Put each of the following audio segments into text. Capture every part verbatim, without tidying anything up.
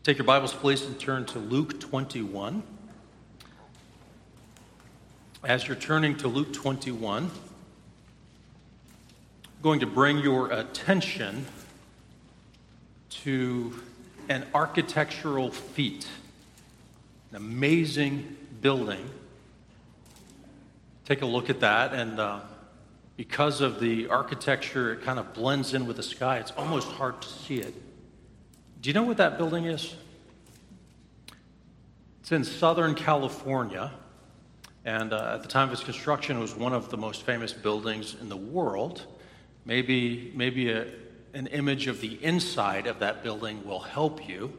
Take your Bibles, please, and turn to Luke twenty-one. As you're turning to Luke twenty-one, I'm going to bring your attention to an architectural feat, an amazing building. Take a look at that, and uh, because of the architecture, it kind of blends in with the sky. It's almost hard to see it. Do you know what that building is? It's in Southern California, and uh, at the time of its construction, it was one of the most famous buildings in the world. Maybe, maybe a, an image of the inside of that building will help you.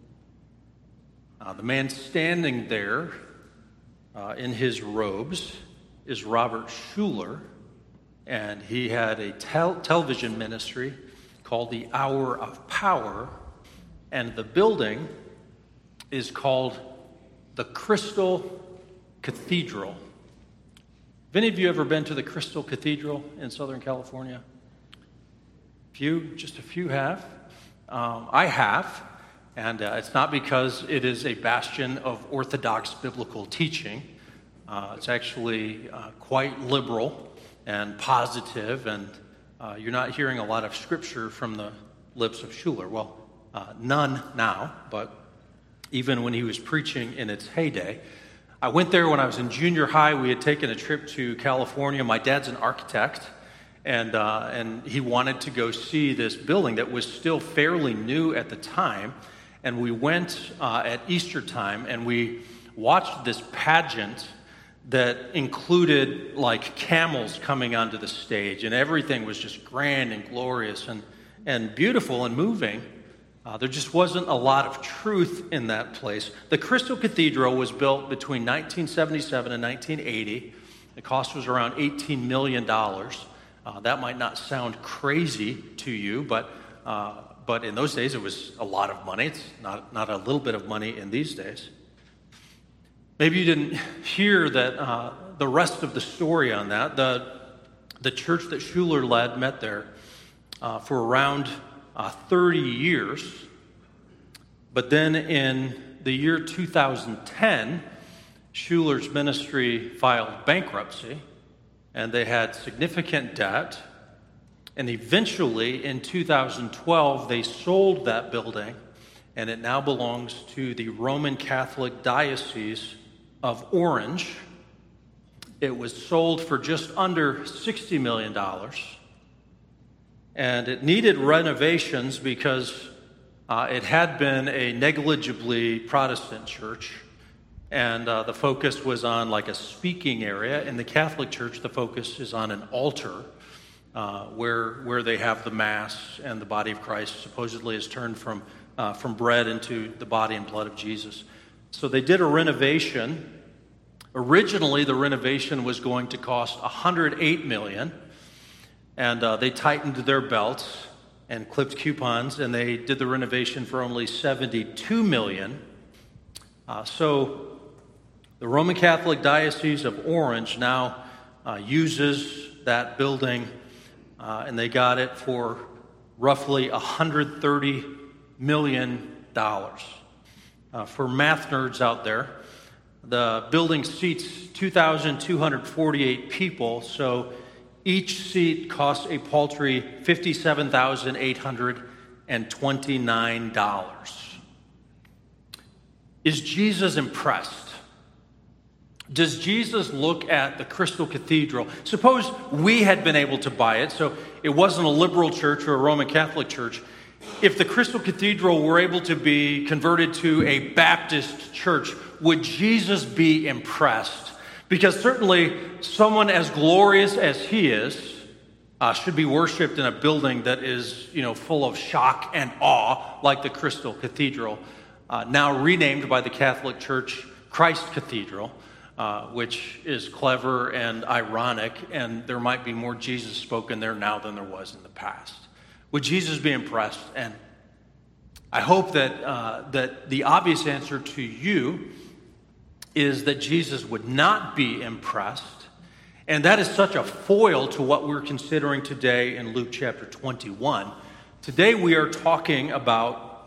Uh, the man standing there uh, in his robes is Robert Schuller, and he had a tel- television ministry called The Hour of Power. And the building is called the Crystal Cathedral. Have any of you ever been to the Crystal Cathedral in Southern California? Few, just a few have. Um, I have, and uh, it's not because it is a bastion of Orthodox biblical teaching. Uh, it's actually uh, quite liberal and positive, and uh, you're not hearing a lot of scripture from the lips of Schuller. Well, Uh, none now, but even when he was preaching in its heyday. I went there when I was in junior high. We had taken a trip to California. My dad's an architect, and uh, and he wanted to go see this building that was still fairly new at the time. And we went uh, at Easter time, and we watched this pageant that included like camels coming onto the stage, and everything was just grand and glorious and, and beautiful and moving. Uh, there just wasn't a lot of truth in that place. The Crystal Cathedral was built between nineteen seventy-seven and nineteen eighty. The cost was around eighteen million dollars. Uh, that might not sound crazy to you, but uh, but in those days it was a lot of money. It's not, not a little bit of money in these days. Maybe you didn't hear that uh, the rest of the story on that. The, the church that Schuller led met there uh, for around Uh, thirty years, but then in the year two thousand ten, Schuller's ministry filed bankruptcy, and they had significant debt, and eventually in two thousand twelve, they sold that building, and it now belongs to the Roman Catholic Diocese of Orange. It was sold for just under sixty million dollars. And it needed renovations because uh, it had been a negligibly Protestant church. And uh, the focus was on like a speaking area. In the Catholic Church, the focus is on an altar uh, where where they have the Mass, and the body of Christ supposedly is turned from, uh, from bread into the body and blood of Jesus. So they did a renovation. Originally, the renovation was going to cost one hundred eight million dollars. And uh, they tightened their belts and clipped coupons, and they did the renovation for only seventy-two million dollars. Uh, so the Roman Catholic Diocese of Orange now uh, uses that building, uh, and they got it for roughly one hundred thirty million dollars. Uh, for math nerds out there, the building seats two thousand two hundred forty-eight people, so each seat costs a paltry fifty-seven thousand eight hundred twenty-nine dollars. Is Jesus impressed? Does Jesus look at the Crystal Cathedral? Suppose we had been able to buy it, so it wasn't a liberal church or a Roman Catholic church. If the Crystal Cathedral were able to be converted to a Baptist church, would Jesus be impressed? Because certainly someone as glorious as he is uh, should be worshipped in a building that is, you know, full of shock and awe, like the Crystal Cathedral, uh, now renamed by the Catholic Church Christ Cathedral, uh, which is clever and ironic, and there might be more Jesus spoken there now than there was in the past. Would Jesus be impressed? And I hope that uh, that the obvious answer to you is that Jesus would not be impressed. And that is such a foil to what we're considering today in Luke chapter twenty-one. Today we are talking about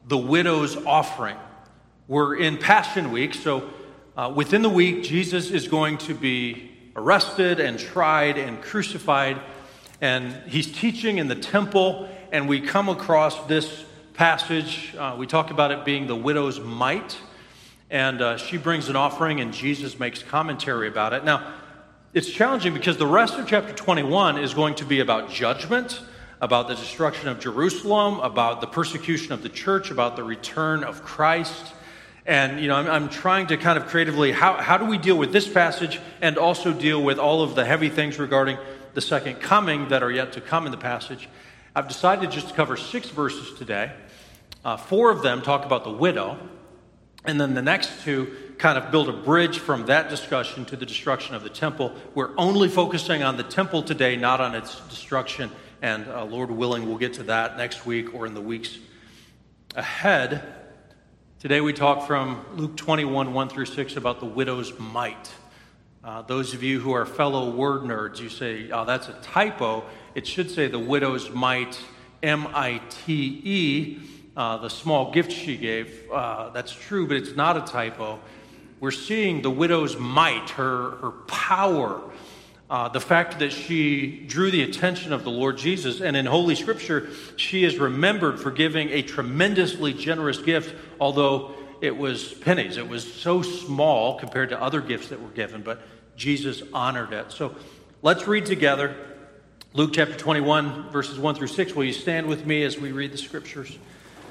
the widow's offering. We're in Passion Week, so uh, within the week, Jesus is going to be arrested and tried and crucified, and he's teaching in the temple, and we come across this passage. Uh, we talk about it being the widow's mite, and uh, she brings an offering, and Jesus makes commentary about it. Now, it's challenging because the rest of chapter twenty-one is going to be about judgment, about the destruction of Jerusalem, about the persecution of the church, about the return of Christ. And, you know, I'm, I'm trying to kind of creatively, how, how do we deal with this passage and also deal with all of the heavy things regarding the second coming that are yet to come in the passage? I've decided just to cover six verses today. Uh, four of them talk about the widow, and then the next two kind of build a bridge from that discussion to the destruction of the temple. We're only focusing on the temple today, not on its destruction, and uh, Lord willing, we'll get to that next week or in the weeks ahead. Today we talk from Luke twenty-one, one through six about the widow's mite. Uh, those of you who are fellow word nerds, you say, oh, that's a typo. It should say the widow's mite, M I T E, uh, the small gift she gave. Uh, that's true, but it's not a typo. We're seeing the widow's might, her, her power, uh, the fact that she drew the attention of the Lord Jesus. And in Holy Scripture, she is remembered for giving a tremendously generous gift, although it was pennies. It was so small compared to other gifts that were given, but Jesus honored it. So let's read together Luke chapter twenty-one, verses one through six. Will you stand with me as we read the Scriptures?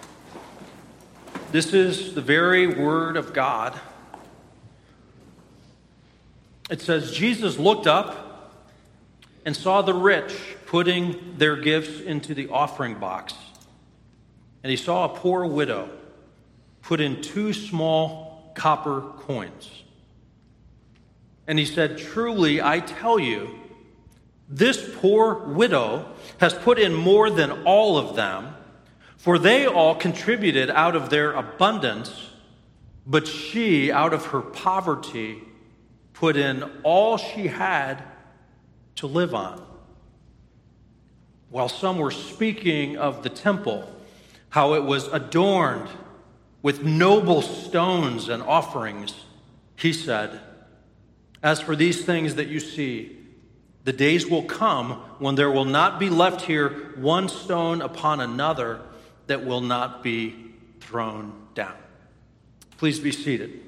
This is the very Word of God. It says, Jesus looked up and saw the rich putting their gifts into the offering box. And he saw a poor widow put in two small copper coins. And he said, truly, I tell you, this poor widow has put in more than all of them, for they all contributed out of their abundance, but she, out of her poverty, put in all she had to live on. While some were speaking of the temple, how it was adorned with noble stones and offerings, he said, as for these things that you see, the days will come when there will not be left here one stone upon another that will not be thrown down. Please be seated.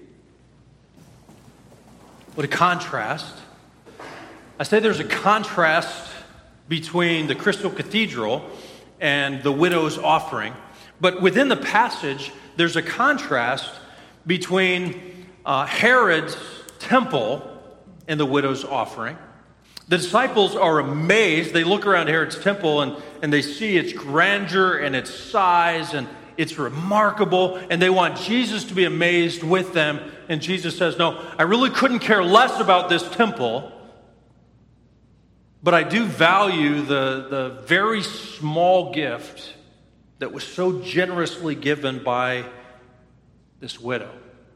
What a contrast. I say there's a contrast between the Crystal Cathedral and the widow's offering. But within the passage, there's a contrast between uh, Herod's temple and the widow's offering. The disciples are amazed. They look around Herod's temple and, and they see its grandeur and its size, and it's remarkable, and they want Jesus to be amazed with them. And Jesus says, no, I really couldn't care less about this temple, but I do value the, the very small gift that was so generously given by this widow.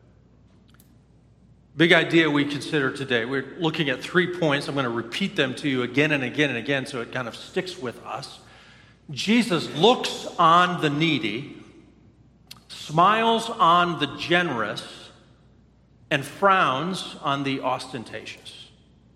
Big idea we consider today. We're looking at three points. I'm going to repeat them to you again and again and again so it kind of sticks with us. Jesus looks on the needy, smiles on the generous, and frowns on the ostentatious.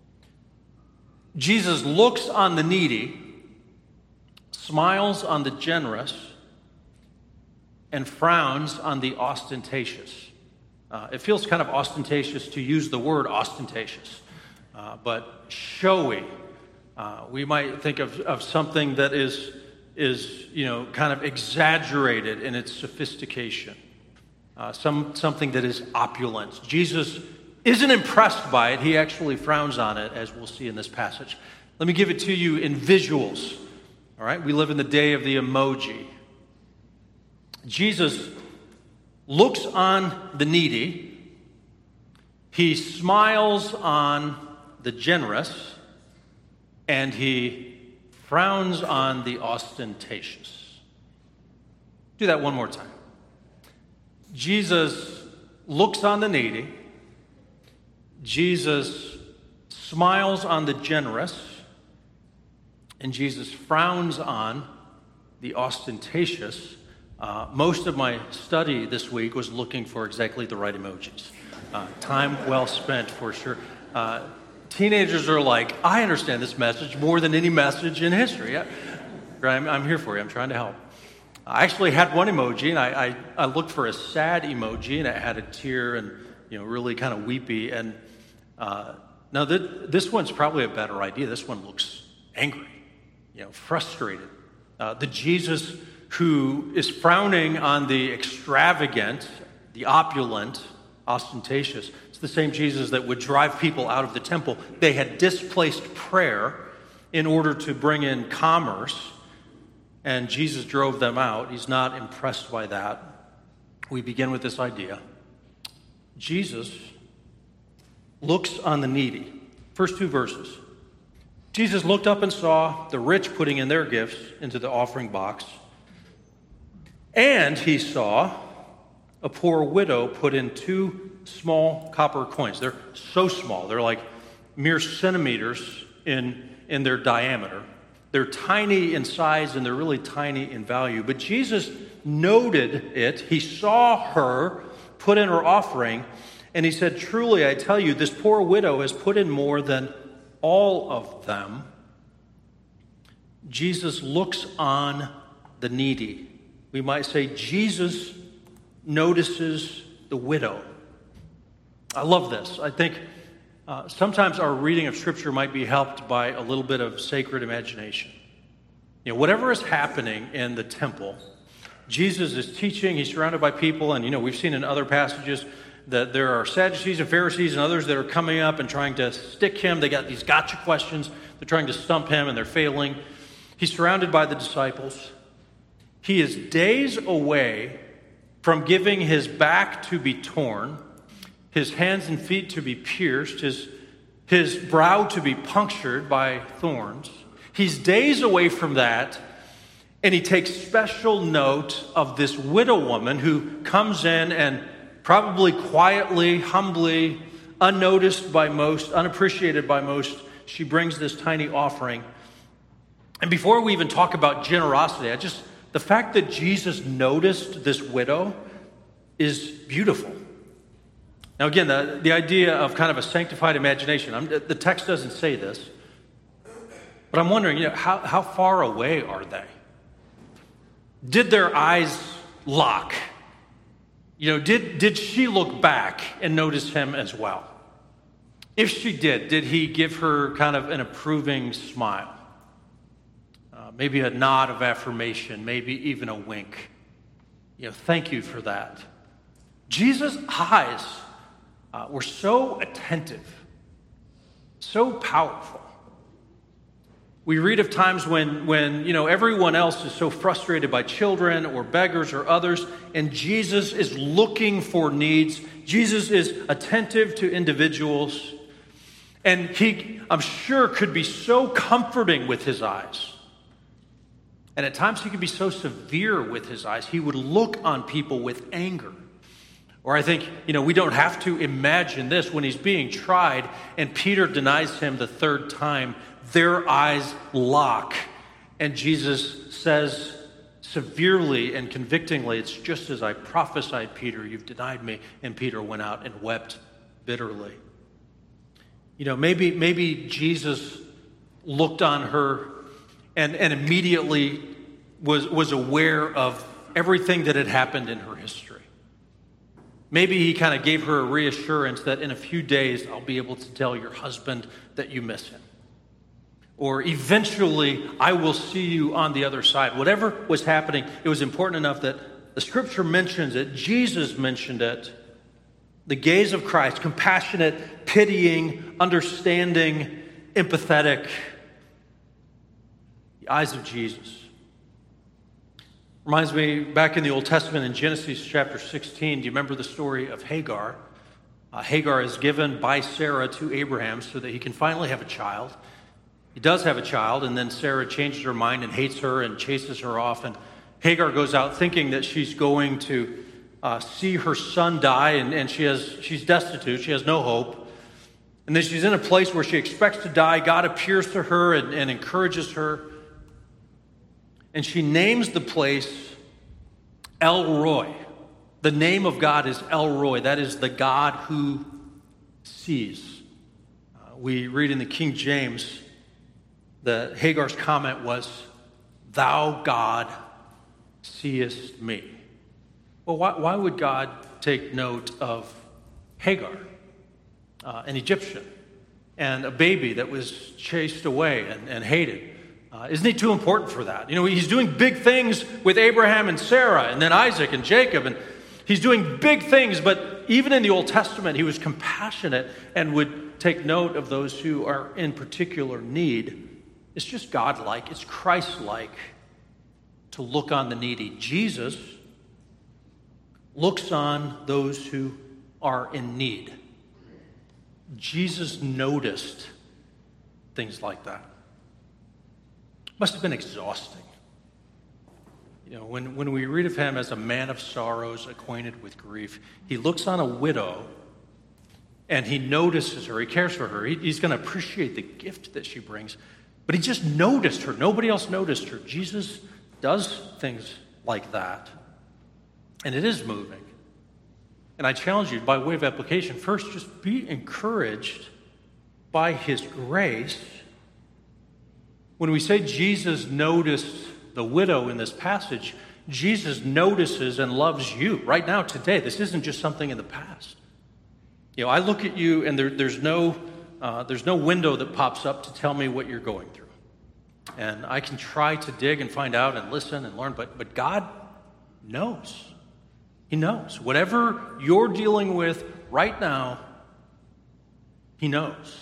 Jesus looks on the needy, smiles on the generous, and frowns on the ostentatious. Uh, it feels kind of ostentatious to use the word ostentatious, uh, but showy. Uh, we might think of, of something that is, is, you know, kind of exaggerated in its sophistication. Uh, some something that is opulent. Jesus isn't impressed by it. He actually frowns on it, as we'll see in this passage. Let me give it to you in visuals. All right, we live in the day of the emoji. Jesus looks on the needy. He smiles on the generous, and he frowns on the ostentatious. Do that one more time. Jesus looks on the needy. Jesus smiles on the generous. And Jesus frowns on the ostentatious. Uh, most of my study this week was looking for exactly the right emojis. Uh, time well spent for sure. Uh, teenagers are like, I understand this message more than any message in history. I, I'm, I'm here for you. I'm trying to help. I actually had one emoji, and I, I, I looked for a sad emoji, and it had a tear and, you know, really kind of weepy. And uh, now th- this one's probably a better idea. This one looks angry, you know, frustrated. Uh, the Jesus who is frowning on the extravagant, the opulent, ostentatious. It's the same Jesus that would drive people out of the temple. They had displaced prayer in order to bring in commerce, and Jesus drove them out. He's not impressed by that. We begin with this idea. Jesus looks on the needy. First two verses. Jesus looked up and saw the rich putting in their gifts into the offering box. And he saw a poor widow put in two small copper coins. They're so small. They're like mere centimeters in, in their diameter. They're tiny in size and they're really tiny in value. But Jesus noted it. He saw her put in her offering. And he said, truly, I tell you, this poor widow has put in more than all of them. Jesus looks on the needy. We might say Jesus notices the widow. I love this. I think uh, sometimes our reading of Scripture might be helped by a little bit of sacred imagination. You know, whatever is happening in the temple, Jesus is teaching, he's surrounded by people, and, you know, we've seen in other passages that there are Sadducees and Pharisees and others that are coming up and trying to stick him. They got these gotcha questions. They're trying to stump him, and they're failing. He's surrounded by the disciples. He is days away from giving his back to be torn, his hands and feet to be pierced, his, his brow to be punctured by thorns. He's days away from that, and he takes special note of this widow woman who comes in and probably quietly, humbly, unnoticed by most, unappreciated by most, she brings this tiny offering. And before we even talk about generosity, I just, the fact that Jesus noticed this widow is beautiful. Now again, the, the idea of kind of a sanctified imagination, I'm, the text doesn't say this, but I'm wondering, you know, how, how far away are they? Did their eyes lock? You know, did, did she look back and notice him as well? If she did, did he give her kind of an approving smile? Uh, maybe a nod of affirmation, maybe even a wink. You know, thank you for that. Jesus' eyes uh, were so attentive, so powerful. We read of times when, when, you know, everyone else is so frustrated by children or beggars or others, and Jesus is looking for needs. Jesus is attentive to individuals, and he, I'm sure, could be so comforting with his eyes. And at times he could be so severe with his eyes. He would look on people with anger. Or I think, you know, we don't have to imagine this when he's being tried and Peter denies him the third time. Their eyes lock. And Jesus says severely and convictingly, it's just as I prophesied, Peter, you've denied me. And Peter went out and wept bitterly. You know, maybe, maybe Jesus looked on her and, and immediately was, was aware of everything that had happened in her history. Maybe he kind of gave her a reassurance that in a few days I'll be able to tell your husband that you miss him. Or eventually I will see you on the other side. Whatever was happening, it was important enough that the scripture mentions it, Jesus mentioned it. The gaze of Christ, compassionate, pitying, understanding, empathetic. The eyes of Jesus. Reminds me, back in the Old Testament in Genesis chapter sixteen, do you remember the story of Hagar? Uh, Hagar is given by Sarah to Abraham so that he can finally have a child. He does have a child, and then Sarah changes her mind and hates her and chases her off. And Hagar goes out thinking that she's going to uh, see her son die, and, and she has she's destitute. She has no hope. And then she's in a place where she expects to die. God appears to her and, and encourages her. And she names the place El Roy. The name of God is El Roy. That is the God who sees. Uh, we read in the King James that Hagar's comment was, "Thou, God, seest me." Well, why, why would God take note of Hagar, uh, an Egyptian, and a baby that was chased away and, and hated? Uh, isn't he too important for that? You know, he's doing big things with Abraham and Sarah, and then Isaac and Jacob, and he's doing big things, but even in the Old Testament, he was compassionate and would take note of those who are in particular need. It's just God-like, it's Christ-like to look on the needy. Jesus looks on those who are in need. Jesus noticed things like that. Must have been exhausting. You know, when, when we read of him as a man of sorrows, acquainted with grief, he looks on a widow and he notices her, he cares for her. He, he's going to appreciate the gift that she brings. But he just noticed her. Nobody else noticed her. Jesus does things like that. And it is moving. And I challenge you, by way of application, first, just be encouraged by his grace. When we say Jesus noticed the widow in this passage, Jesus notices and loves you right now, today. This isn't just something in the past. You know, I look at you and there, there's no uh, there's no window that pops up to tell me what you're going through. And I can try to dig and find out and listen and learn, but but God knows. He knows. Whatever you're dealing with right now, he knows.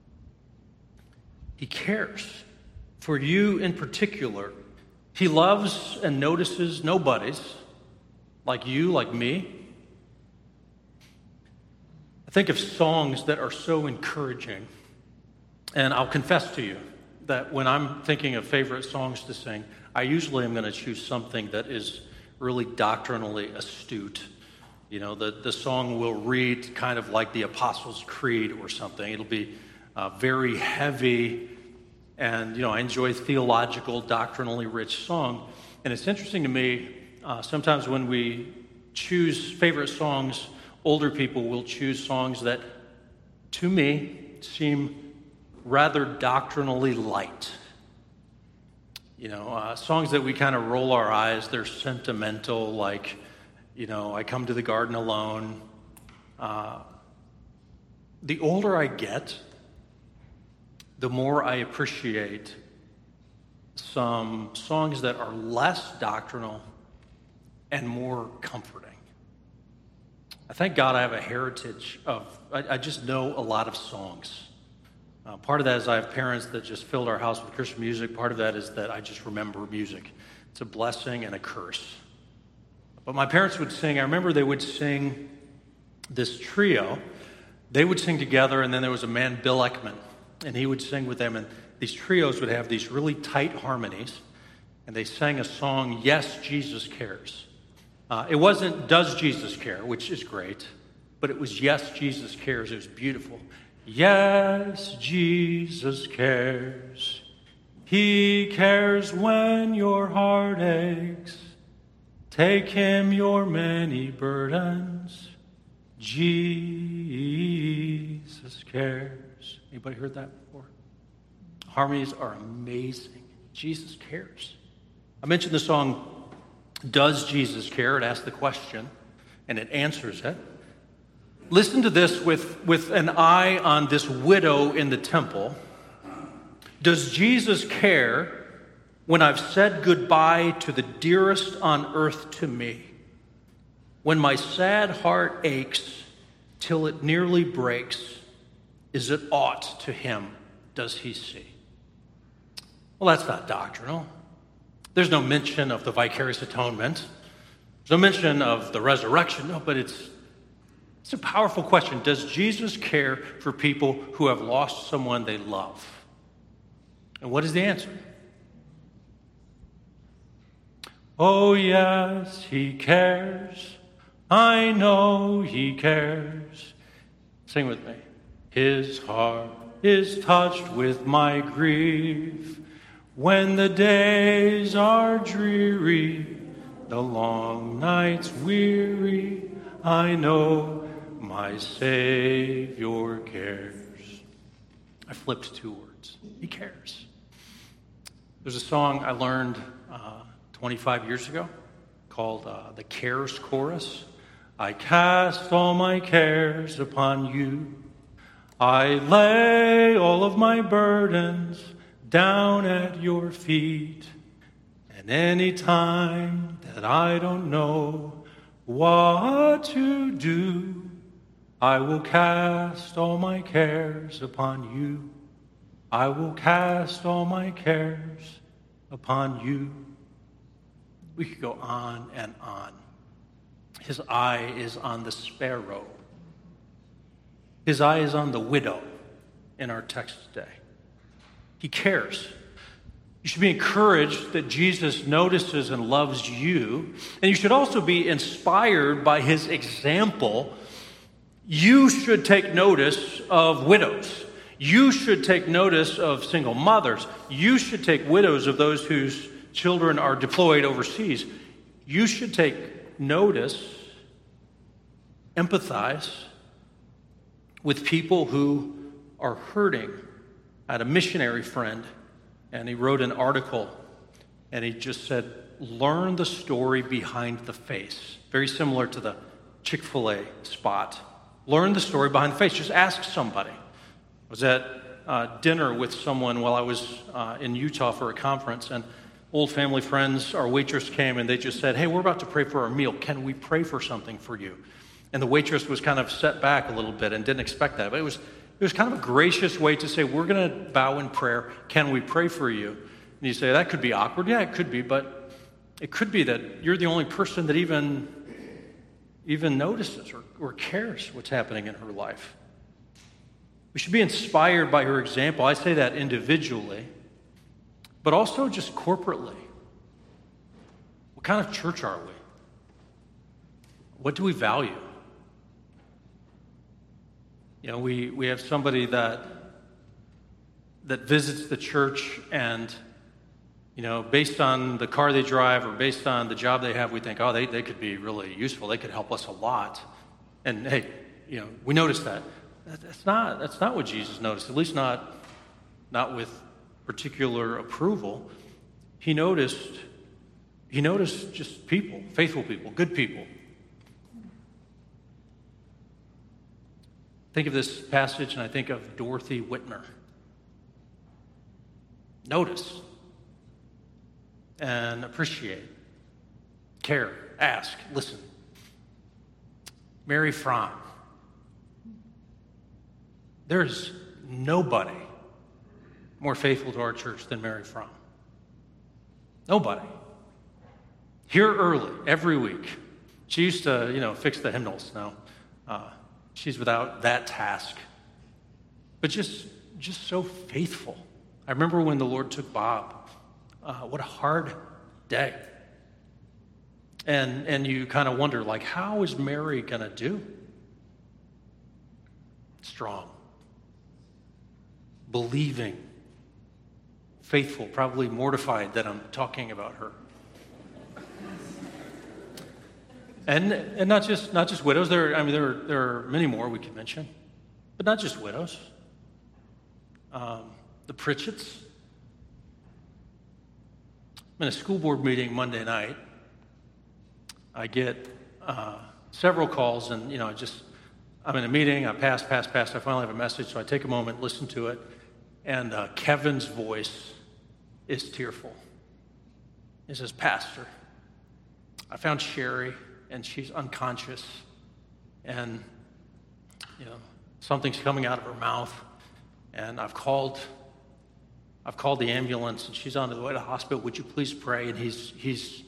He cares for you in particular. He loves and notices nobodies like you, like me. I think of songs that are so encouraging. And I'll confess to you that when I'm thinking of favorite songs to sing, I usually am going to choose something that is really doctrinally astute. You know, the, the song will read kind of like the Apostles' Creed or something. It'll be uh, very heavy. And, you know, I enjoy theological, doctrinally rich song. And it's interesting to me, uh, sometimes when we choose favorite songs, older people will choose songs that, to me, seem rather doctrinally light. You know, uh, songs that we kind of roll our eyes, they're sentimental, like, you know, I Come to the Garden Alone. Uh, the older I get, the more I appreciate some songs that are less doctrinal and more comforting. I thank God I have a heritage of, I, I just know a lot of songs. Uh, part of that is I have parents that just filled our house with Christian music. Part of that is that I just remember music. It's a blessing and a curse. But my parents would sing, I remember they would sing this trio. They would sing together, and then there was a man, Bill Ekman, and he would sing with them, and these trios would have these really tight harmonies, and they sang a song, Yes, Jesus Cares. Uh, it wasn't Does Jesus Care, which is great, but it was Yes, Jesus Cares. It was beautiful. Yes, Jesus cares. He cares when your heart aches. Take him your many burdens. Jesus cares. Anybody heard that before? Harmonies are amazing. Jesus cares. I mentioned the song, Does Jesus Care? It asks the question, and it answers it. Listen to this with, with an eye on this widow in the temple. Does Jesus care when I've said goodbye to the dearest on earth to me? When my sad heart aches till it nearly breaks, is it aught to him does he see? Well, that's not doctrinal. There's no mention of the vicarious atonement. There's no mention of the resurrection. No, but it's, it's a powerful question. Does Jesus care for people who have lost someone they love? And what is the answer? Oh, yes, he cares. I know he cares. Sing with me. His heart is touched with my grief. When the days are dreary, the long nights weary, I know my Savior cares. I flipped two words. He cares. There's a song I learned uh, twenty-five years ago called uh, the Cares Chorus. I cast all my cares upon you. I lay all of my burdens down at your feet. And any time that I don't know what to do, I will cast all my cares upon you. I will cast all my cares upon you. We could go on and on. His eye is on the sparrow. His eye is on the widow in our text today. He cares. You should be encouraged that Jesus notices and loves you. And you should also be inspired by his example. You should take notice of widows. You should take notice of single mothers. You should take widows of those whose children are deployed overseas. You should take notice, empathize with people who are hurting. I had a missionary friend, and he wrote an article, and he just said, learn the story behind the face. Very similar to the Chick-fil-A spot. Learn the story behind the face. Just ask somebody. I was at uh, dinner with someone while I was uh, in Utah for a conference, and old family friends, our waitress came, and they just said, hey, we're about to pray for our meal. Can we pray for something for you? And the waitress was kind of set back a little bit and didn't expect that. But it was, it was kind of a gracious way to say, we're going to bow in prayer. Can we pray for you? And you say, that could be awkward. Yeah, it could be. But it could be that you're the only person that even, even notices or, or cares what's happening in her life. We should be inspired by her example. I say that individually, but also just corporately. What kind of church are we? What do we value? You know, we, we have somebody that that visits the church, and, you know, based on the car they drive or based on the job they have, we think, oh, they, they could be really useful. They could help us a lot. And, hey, you know, we notice that. That's not, that's not what Jesus noticed, at least not, not with particular approval. He noticed, he noticed just people, faithful people, good people. Think of this passage, and I think of Dorothy Whitmer. Notice and appreciate, care, ask, listen. Mary Fromm. There's nobody more faithful to our church than Mary Fromm. Nobody. Here early, every week. She used to, you know, fix the hymnals now. Uh, she's without that task. But just, just so faithful. I remember when the Lord took Bob. Uh, what a hard day. And, and you kind of wonder, like, how is Mary going to do? Strong. Believing. Faithful. Probably mortified that I'm talking about her. And and not just not just widows. There, I mean, there are, there are many more we could mention, but not just widows. Um, the Pritchetts. I'm in a school board meeting Monday night. I get uh, several calls, and you know, just I'm in a meeting. I pass, pass, pass. I finally have a message, so I take a moment, listen to it, and uh, Kevin's voice is tearful. He says, "Pastor, I found Sherry, and she's unconscious, and you know, something's coming out of her mouth, and I've called I've called the ambulance, and she's on the way to the hospital. Would you please pray?" And he's he's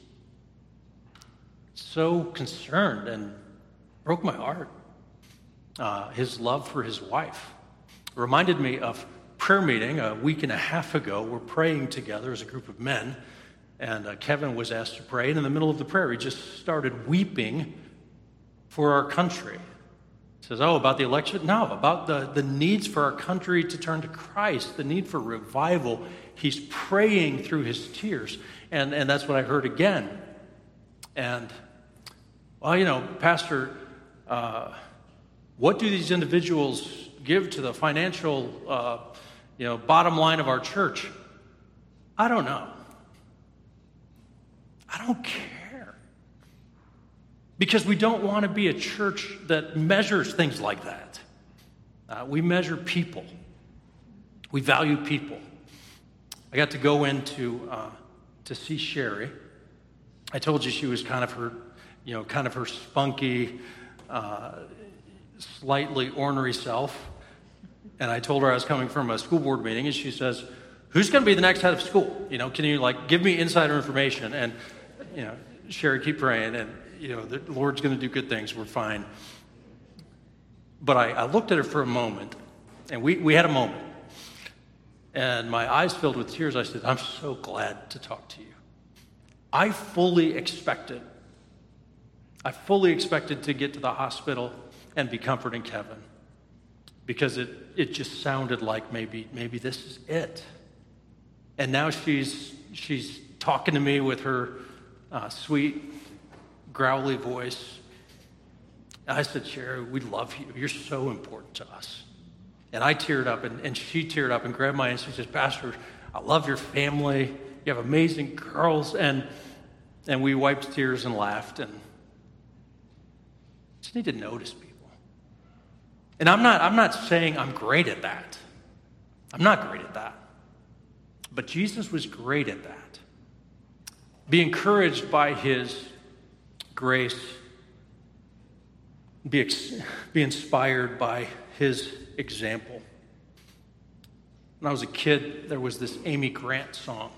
so concerned and broke my heart. Uh, his love for his wife reminded me of prayer meeting a week and a half ago. We're praying together as a group of men. And uh, Kevin was asked to pray, and in the middle of the prayer, he just started weeping for our country. He says, oh, about the election? No, about the, the needs for our country to turn to Christ, the need for revival. He's praying through his tears, and, and that's what I heard again. And, well, you know, Pastor, uh, what do these individuals give to the financial, uh, you know, bottom line of our church? I don't know. I don't care. Because we don't want to be a church that measures things like that. Uh, we measure people. We value people. I got to go in to, uh, to see Sherry. I told you she was kind of her, you know, kind of her spunky, uh, slightly ornery self. And I told her I was coming from a school board meeting, and she says, "Who's going to be the next head of school? You know, can you like give me insider information?" And, you know, Sherry, keep praying, and you know, the Lord's going to do good things. We're fine. But I, I looked at her for a moment, and we, we had a moment. And my eyes filled with tears. I said, "I'm so glad to talk to you." I fully expected, I fully expected to get to the hospital and be comforting Kevin, because it, it just sounded like maybe maybe this is it. And now she's she's talking to me with her uh, sweet, growly voice. I said, "Sherry, we love you. You're so important to us." And I teared up, and, and she teared up and grabbed my hand. She says, "Pastor, I love your family. You have amazing girls." And and we wiped tears and laughed. And just need to notice people. And I'm not I'm not saying I'm great at that. I'm not great at that. But Jesus was great at that. Be encouraged by his grace. Be, ex- be inspired by his example. When I was a kid, there was this Amy Grant song.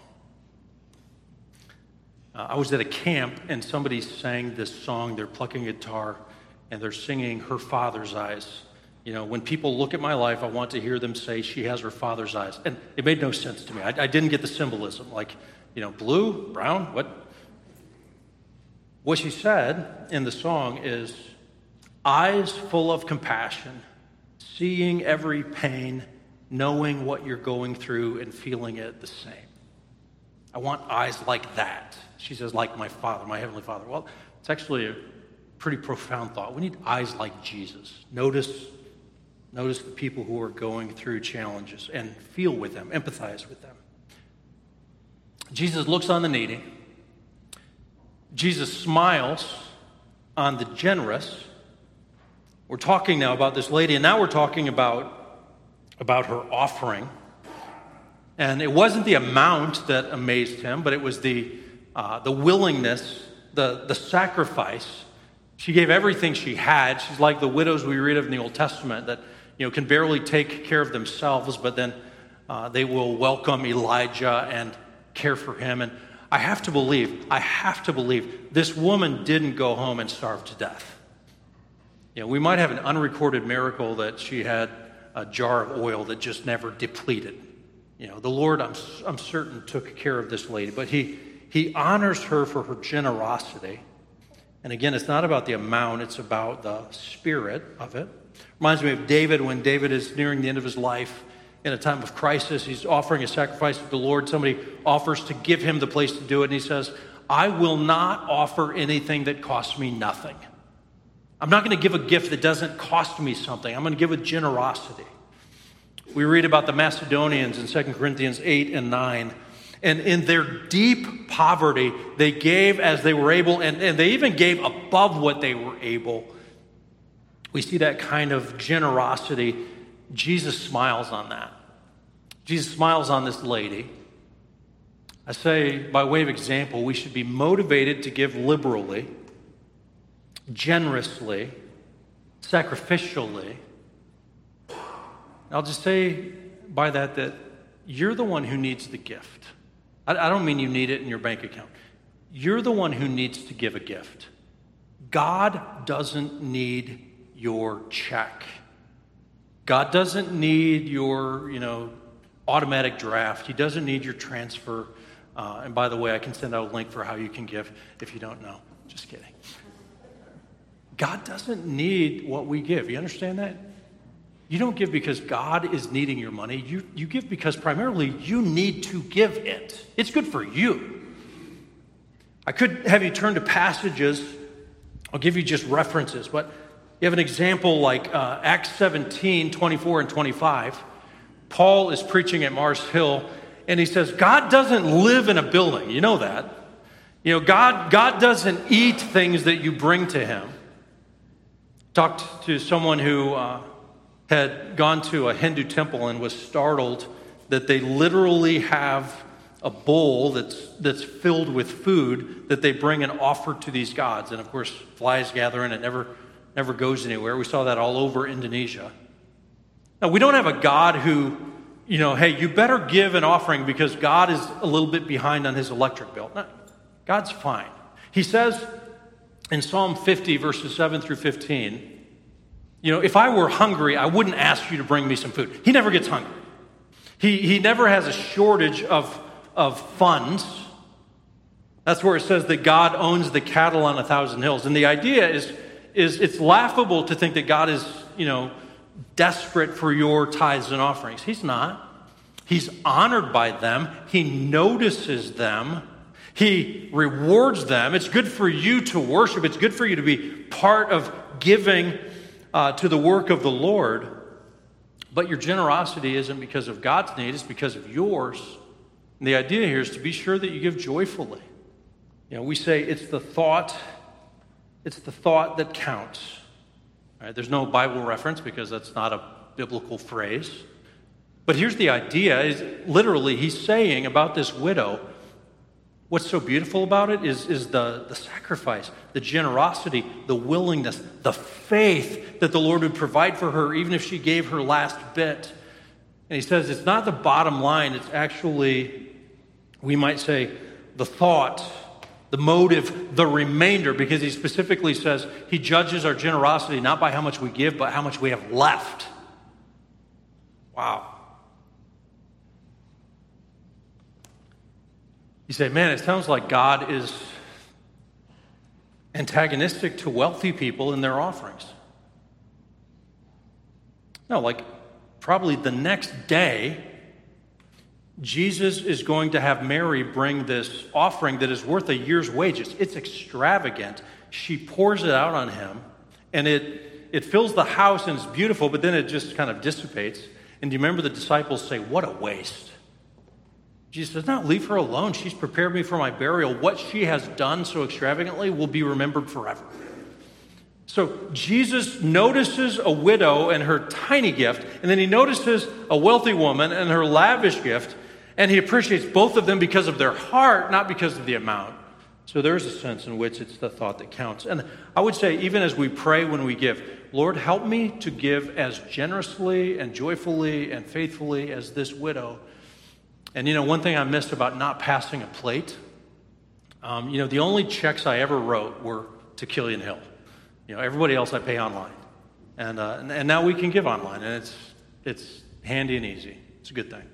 Uh, I was at a camp, and somebody sang this song. They're plucking a guitar, and they're singing Her Father's Eyes. You know, when people look at my life, I want to hear them say she has her father's eyes. And it made no sense to me. I, I didn't get the symbolism. Like, you know, blue, brown, what? What she said in the song is, eyes full of compassion, seeing every pain, knowing what you're going through and feeling it the same. I want eyes like that. She says, like my Father, my Heavenly Father. Well, it's actually a pretty profound thought. We need eyes like Jesus. Notice, notice the people who are going through challenges and feel with them, empathize with them. Jesus looks on the needy. Jesus smiles on the generous. We're talking now about this lady, and now we're talking about, about her offering. And it wasn't the amount that amazed him, but it was the, uh, the willingness, the, the sacrifice. She gave everything she had. She's like the widows we read of in the Old Testament that, you know, can barely take care of themselves, but then uh, they will welcome Elijah and care for him. And I have to believe, I have to believe, this woman didn't go home and starve to death. You know, we might have an unrecorded miracle that she had a jar of oil that just never depleted. You know, the Lord, I'm I'm certain, took care of this lady, but he he honors her for her generosity. And again, it's not about the amount, it's about the spirit of it. Reminds me of David when David is nearing the end of his life. In a time of crisis, he's offering a sacrifice to the Lord. Somebody offers to give him the place to do it, and he says, "I will not offer anything that costs me nothing. I'm not going to give a gift that doesn't cost me something. I'm going to give with generosity." We read about the Macedonians in Second Corinthians eight and nine. And in their deep poverty, they gave as they were able, and, and they even gave above what they were able. We see that kind of generosity. Jesus smiles on that. Jesus smiles on this lady. I say, by way of example, we should be motivated to give liberally, generously, sacrificially. I'll just say by that that you're the one who needs the gift. I, I don't mean you need it in your bank account. You're the one who needs to give a gift. God doesn't need your check. God doesn't need your, you know, automatic draft. He doesn't need your transfer. Uh, and by the way, I can send out a link for how you can give if you don't know. Just kidding. God doesn't need what we give. You understand that? You don't give because God is needing your money. You, you give because primarily you need to give it. It's good for you. I could have you turn to passages. I'll give you just references, but you have an example like uh, Acts seventeen, twenty-four and twenty-five. Paul is preaching at Mars Hill, and he says, God doesn't live in a building. You know that. You know, God, God doesn't eat things that you bring to him. Talked to someone who uh, had gone to a Hindu temple and was startled that they literally have a bowl that's that's filled with food that they bring and offer to these gods. And of course, flies gather in, it never, never goes anywhere. We saw that all over Indonesia. Now, we don't have a God who, you know, hey, you better give an offering because God is a little bit behind on his electric bill. No, God's fine. He says in Psalm fifty, verses seven through fifteen, you know, if I were hungry, I wouldn't ask you to bring me some food. He never gets hungry. He, he never has a shortage of, of funds. That's where it says that God owns the cattle on a thousand hills. And the idea is, is it's laughable to think that God is, you know, desperate for your tithes and offerings. He's not. He's honored by them. He notices them. He rewards them. It's good for you to worship. It's good for you to be part of giving uh, to the work of the Lord. But your generosity isn't because of God's need. It's because of yours. And the idea here is to be sure that you give joyfully. You know, we say it's the thought, it's the thought that counts. All right, there's no Bible reference because that's not a biblical phrase. But here's the idea, is literally he's saying about this widow, what's so beautiful about it is, is the, the sacrifice, the generosity, the willingness, the faith that the Lord would provide for her even if she gave her last bit. And he says it's not the bottom line, it's actually, we might say, the thought, the motive, the remainder, because he specifically says he judges our generosity not by how much we give, but how much we have left. Wow. You say, man, it sounds like God is antagonistic to wealthy people in their offerings. No, like probably the next day, Jesus is going to have Mary bring this offering that is worth a year's wages. It's extravagant. She pours it out on him, and it, it fills the house, and it's beautiful, but then it just kind of dissipates. And do you remember the disciples say, what a waste? Jesus says, no, leave her alone. She's prepared me for my burial. What she has done so extravagantly will be remembered forever. So Jesus notices a widow and her tiny gift, and then he notices a wealthy woman and her lavish gift, and he appreciates both of them because of their heart, not because of the amount. So there's a sense in which it's the thought that counts. And I would say, even as we pray when we give, Lord, help me to give as generously and joyfully and faithfully as this widow. And, you know, one thing I missed about not passing a plate, um, you know, the only checks I ever wrote were to Killian Hill. You know, everybody else I pay online. And, uh, and and now we can give online, and it's it's handy and easy. It's a good thing.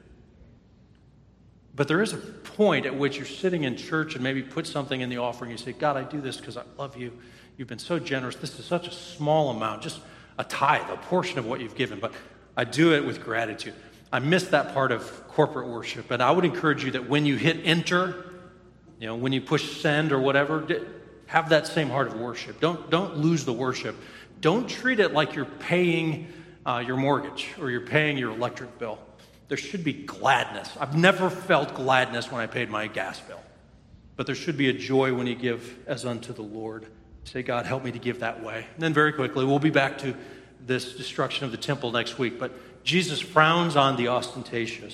But there is a point at which you're sitting in church and maybe put something in the offering. You say, God, I do this because I love you. You've been so generous. This is such a small amount, just a tithe, a portion of what you've given. But I do it with gratitude. I miss that part of corporate worship. And I would encourage you that when you hit enter, you know, when you push send or whatever, have that same heart of worship. Don't, don't lose the worship. Don't treat it like you're paying uh, your mortgage or you're paying your electric bill. There should be gladness. I've never felt gladness when I paid my gas bill. But there should be a joy when you give as unto the Lord. Say, God, help me to give that way. And then very quickly, we'll be back to this destruction of the temple next week. But Jesus frowns on the ostentatious.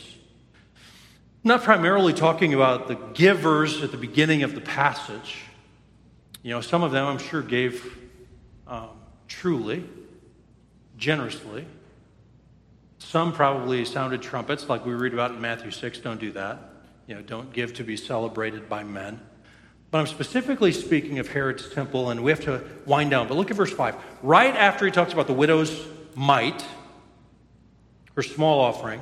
Not primarily talking about the givers at the beginning of the passage. You know, some of them, I'm sure, gave um, truly, generously. Some probably sounded trumpets, like we read about in Matthew six. Don't do that. You know, don't give to be celebrated by men. But I'm specifically speaking of Herod's temple, and we have to wind down. But look at verse five. Right after he talks about the widow's mite, her small offering,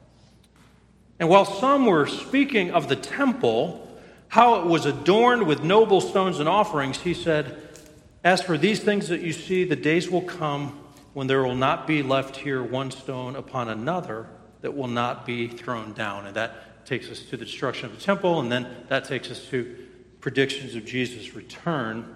and while some were speaking of the temple, how it was adorned with noble stones and offerings, he said, as for these things that you see, the days will come when there will not be left here one stone upon another that will not be thrown down. And that takes us to the destruction of the temple, and then that takes us to predictions of Jesus' return,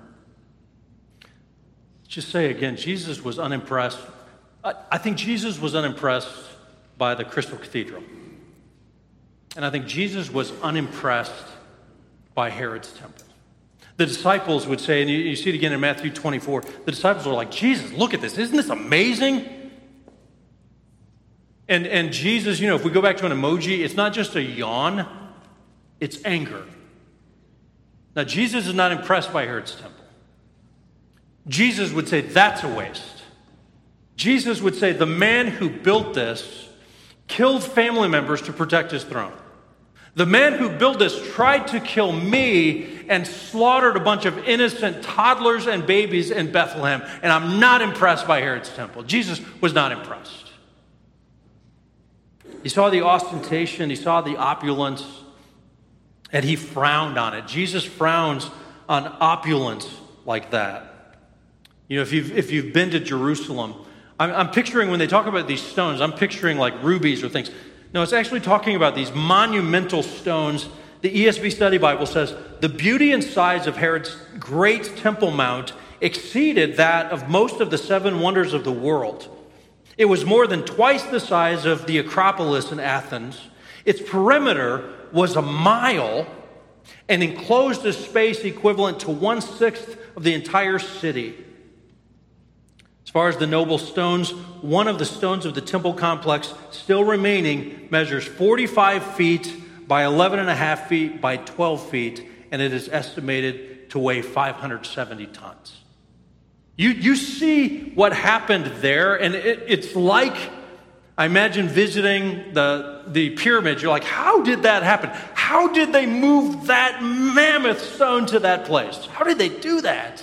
just say again, Jesus was unimpressed. I, I think Jesus was unimpressed by the Crystal Cathedral. And I think Jesus was unimpressed by Herod's temple. The disciples would say, and you, you see it again in Matthew twenty-four, the disciples are like, Jesus, look at this. Isn't this amazing? And, and Jesus, you know, if we go back to an emoji, it's not just a yawn, it's anger. Now, Jesus is not impressed by Herod's temple. Jesus would say, that's a waste. Jesus would say, the man who built this killed family members to protect his throne. The man who built this tried to kill me and slaughtered a bunch of innocent toddlers and babies in Bethlehem, and I'm not impressed by Herod's temple. Jesus was not impressed. He saw the ostentation, he saw the opulence, and he frowned on it. Jesus frowns on opulence like that. You know, if you've, if you've been to Jerusalem, I'm, I'm picturing when they talk about these stones, I'm picturing like rubies or things. No, it's actually talking about these monumental stones. The E S V Study Bible says, the beauty and size of Herod's great Temple Mount exceeded that of most of the seven wonders of the world. It was more than twice the size of the Acropolis in Athens. Its perimeter was a mile and enclosed a space equivalent to one-sixth of the entire city. As far as the noble stones, one of the stones of the temple complex still remaining measures forty-five feet by eleven and a half feet by twelve feet, and it is estimated to weigh five hundred seventy tons. You, you see what happened there, and it, it's like, I imagine visiting the, the pyramids. You're like, how did that happen? How did they move that mammoth stone to that place? How did they do that?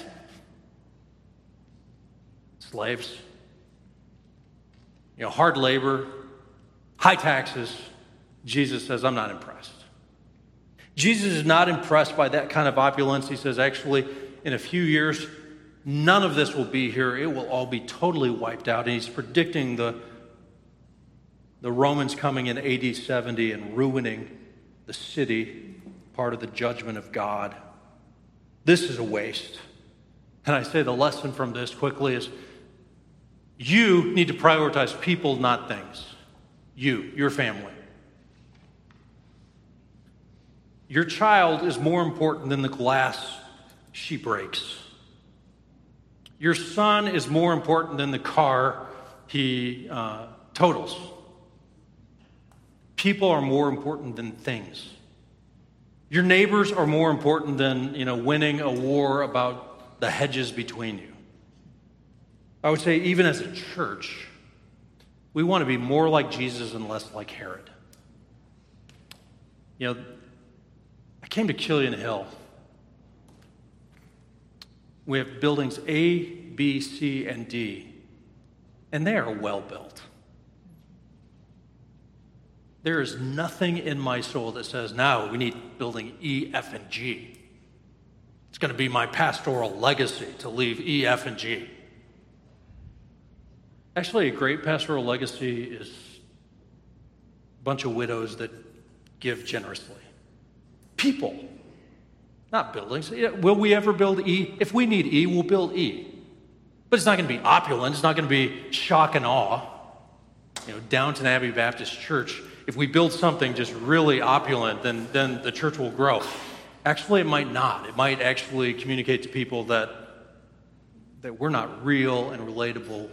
Slaves, you know, hard labor, high taxes. Jesus says, I'm not impressed. Jesus is not impressed by that kind of opulence. He says, actually, in a few years, none of this will be here. It will all be totally wiped out. And he's predicting the, the Romans coming in A D seventy and ruining the city, part of the judgment of God. This is a waste. And I say the lesson from this quickly is, you need to prioritize people, not things. You, your family. Your child is more important than the glass she breaks. Your son is more important than the car he uh, totals. People are more important than things. Your neighbors are more important than, you know, winning a war about the hedges between you. I would say, even as a church, we want to be more like Jesus and less like Herod. You know, I came to Killian Hill. We have buildings A, B, C, and D, and they are well built. There is nothing in my soul that says, now we need building E, F, and G. It's going to be my pastoral legacy to leave E, F, and G. Actually, a great pastoral legacy is a bunch of widows that give generously. People, not buildings. Will we ever build E? If we need E, we'll build E. But it's not going to be opulent. It's not going to be shock and awe. You know, Downton Abbey Baptist Church, if we build something just really opulent, then, then the church will grow. Actually, it might not. It might actually communicate to people that, that we're not real and relatable.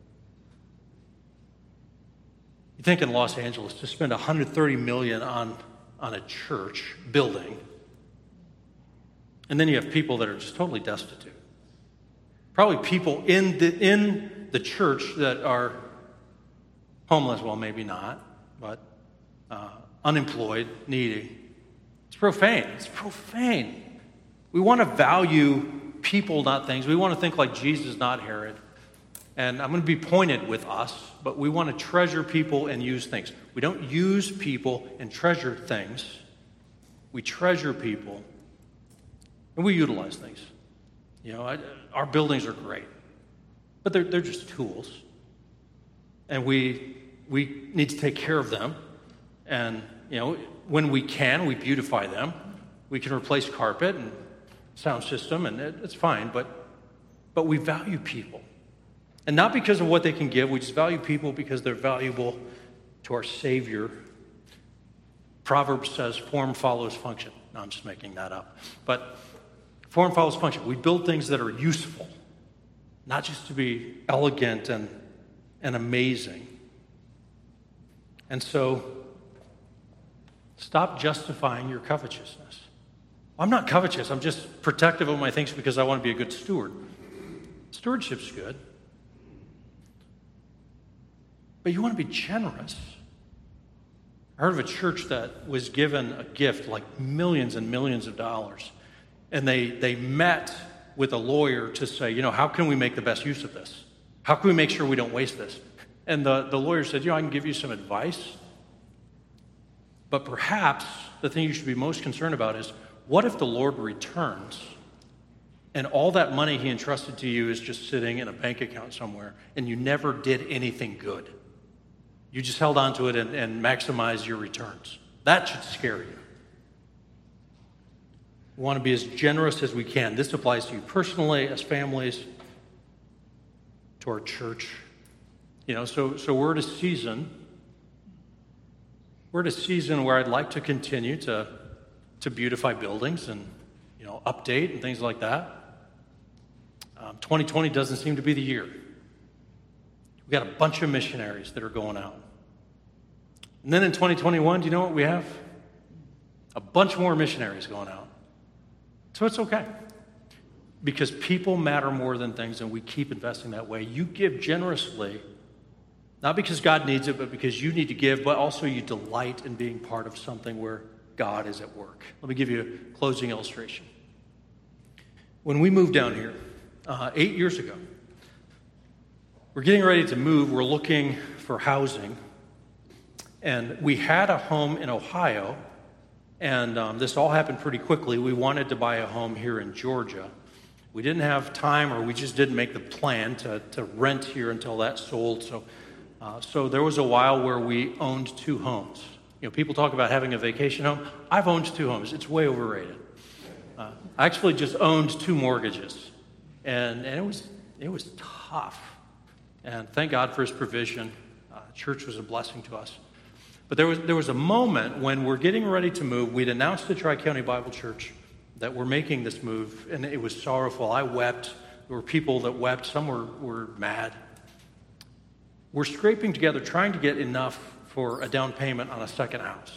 You think in Los Angeles, to spend one hundred thirty million dollars on, on a church building, and then you have people that are just totally destitute. Probably people in the, in the church that are homeless, well, maybe not, but uh, unemployed, needy. It's profane. It's profane. We want to value people, not things. We want to think like Jesus, not Herod. And I'm going to be pointed with us, but we want to treasure people and use things. We don't use people and treasure things. We treasure people and we utilize things. You know, I, our buildings are great, but they're, they're just tools. And we, we need to take care of them. And, you know, when we can, we beautify them. We can replace carpet and sound system, and it, it's fine, but, but we value people. And not because of what they can give, we just value people because they're valuable to our Savior. Proverbs says form follows function. No, I'm just making that up. But form follows function. We build things that are useful, not just to be elegant and, and amazing. And so, stop justifying your covetousness. I'm not covetous. I'm just protective of my things because I want to be a good steward. Stewardship's good. But you want to be generous. I heard of a church that was given a gift like millions and millions of dollars. And they, they met with a lawyer to say, you know, how can we make the best use of this? How can we make sure we don't waste this? And the, the lawyer said, you know, I can give you some advice. But perhaps the thing you should be most concerned about is, what if the Lord returns and all that money he entrusted to you is just sitting in a bank account somewhere and you never did anything good? You just held on to it and, and maximized your returns. That should scare you. We want to be as generous as we can. This applies to you personally, as families, to our church. You know, so, so we're at a season, we're at a season where I'd like to continue to, to beautify buildings and, you know, update and things like that. Um, twenty twenty doesn't seem to be the year. We've got a bunch of missionaries that are going out. And then in twenty twenty-one, do you know what we have? A bunch more missionaries going out. So it's okay. Because people matter more than things, and we keep investing that way. You give generously, not because God needs it, but because you need to give, but also you delight in being part of something where God is at work. Let me give you a closing illustration. When we moved down here, uh, eight years ago, we're getting ready to move. We're looking for housing. And we had a home in Ohio, and um, this all happened pretty quickly. We wanted to buy a home here in Georgia. We didn't have time, or we just didn't make the plan to, to rent here until that sold. So, uh, so there was a while where we owned two homes. You know, people talk about having a vacation home. I've owned two homes. It's way overrated. Uh, I actually just owned two mortgages, and, and it was it was tough. And thank God for his provision. Uh, church was a blessing to us. But there was there was a moment when we're getting ready to move. We'd announced to Tri-County Bible Church that we're making this move, and it was sorrowful. I wept. There were people that wept. Some were, were mad. We're scraping together, trying to get enough for a down payment on a second house.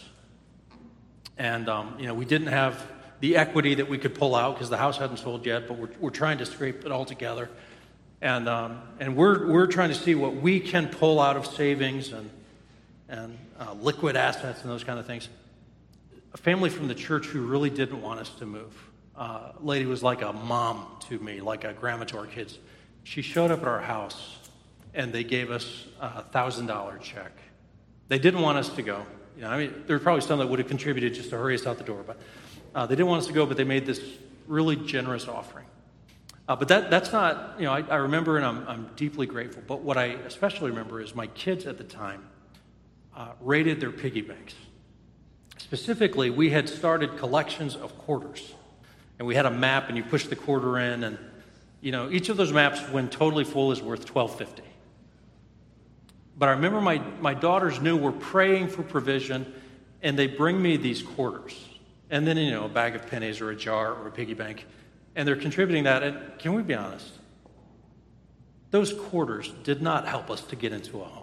And, um, you know, we didn't have the equity that we could pull out because the house hadn't sold yet, but we're, we're trying to scrape it all together. And um, and we're we're trying to see what we can pull out of savings and and uh, liquid assets and those kind of things. A family from the church who really didn't want us to move. Uh, a lady was like a mom to me, like a grandma to our kids. She showed up at our house, and they gave us a one thousand dollars check. They didn't want us to go. You know, I mean, there were probably some that would have contributed just to hurry us out the door, but uh, they didn't want us to go, but they made this really generous offering. Uh, but that that's not, you know, I, I remember and I'm, I'm deeply grateful. But what I especially remember is my kids at the time uh, raided their piggy banks. Specifically, we had started collections of quarters. And we had a map, and you push the quarter in, and, you know, each of those maps, when totally full, is worth twelve fifty. But I remember my, my daughters knew we're praying for provision, and they bring me these quarters. And then, you know, a bag of pennies or a jar or a piggy bank. And they're contributing that. And can we be honest? Those quarters did not help us to get into a home.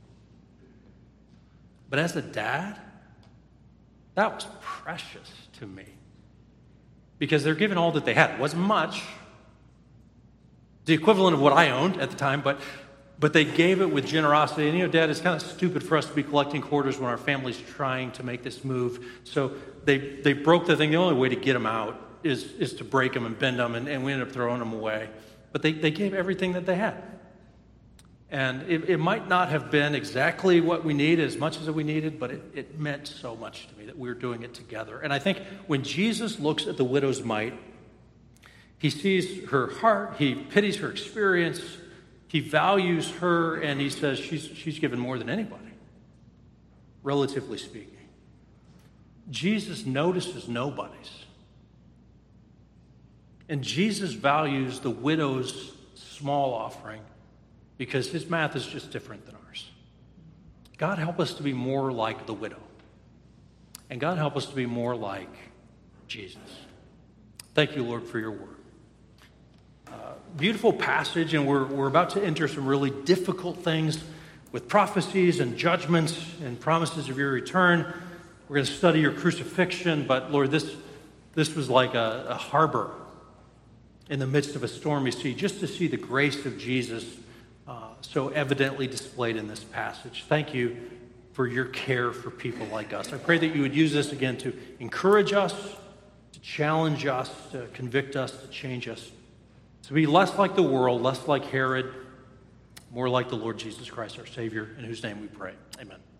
But as a dad, that was precious to me. Because they're giving all that they had. It wasn't much. The equivalent of what I owned at the time, but but they gave it with generosity. And, you know, Dad, it's kind of stupid for us to be collecting quarters when our family's trying to make this move. So they they broke the thing. The only way to get them out is, is to break them and bend them, and, and we ended up throwing them away. But they, they gave everything that they had. And it, it might not have been exactly what we needed, as much as we needed, but it, it meant so much to me that we were doing it together. And I think when Jesus looks at the widow's mite, he sees her heart, he pities her experience, he values her, and he says she's, she's given more than anybody, relatively speaking. Jesus notices nobodies. And Jesus values the widow's small offering because his math is just different than ours. God, help us to be more like the widow. And God, help us to be more like Jesus. Thank you, Lord, for your word. Uh, beautiful passage, and we're, we're about to enter some really difficult things with prophecies and judgments and promises of your return. We're going to study your crucifixion, but Lord, this, this was like a, a harbor in the midst of a stormy sea, just to see the grace of Jesus uh, so evidently displayed in this passage. Thank you for your care for people like us. I pray that you would use this again to encourage us, to challenge us, to convict us, to change us, to be less like the world, less like Herod, more like the Lord Jesus Christ, our Savior, in whose name we pray. Amen.